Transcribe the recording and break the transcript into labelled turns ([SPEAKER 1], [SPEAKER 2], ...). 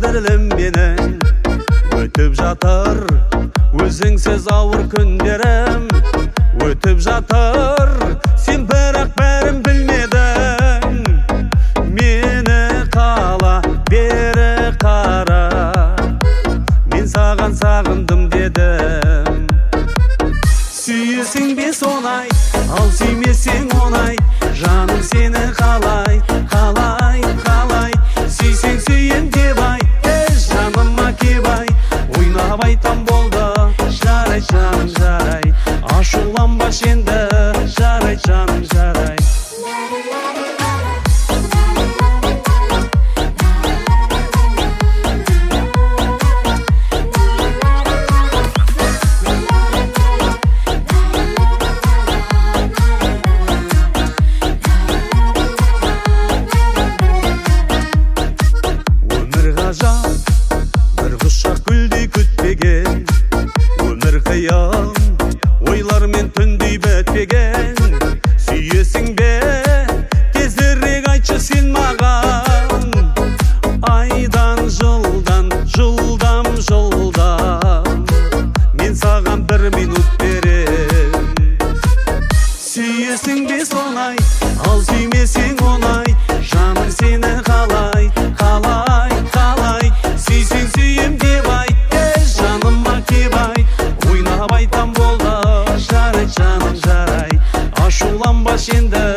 [SPEAKER 1] қадірлім менің. Өтіп жатыр өзіңсіз ауыр күндерім. Өтіп жатыр сен бірақ бәрін білмедің. Мені қала бері қара, мен саған сағындым дедім. Сүйесің бе соны айт, ал сүймесең оны айт. Жаным сені қалай, қалай, қалай. Сүйсең сүйем деп айт, жаныма кеп айт. Ойнап айтам болды, жарай жаным жарай. Ашуланбаш енді, жарай жаным жарай. Бір құшақ гүлдей күтпеген, өмір қиын ойлармен түндей бітпеген. Сүйесің бе тезірек айтшы сен маған. Айдан жылдан, жылдам жылдам, мен саған бір минут берем. Сүйесің бе соны айт, ал сүймесең оны айт. Жаным сені қалай, қалай, қалай. Сүйсең сүйем деп айт, жаныма кеп айт. Ойнап айтам болды, жарай жаным жарай. Ашуланбаш енді,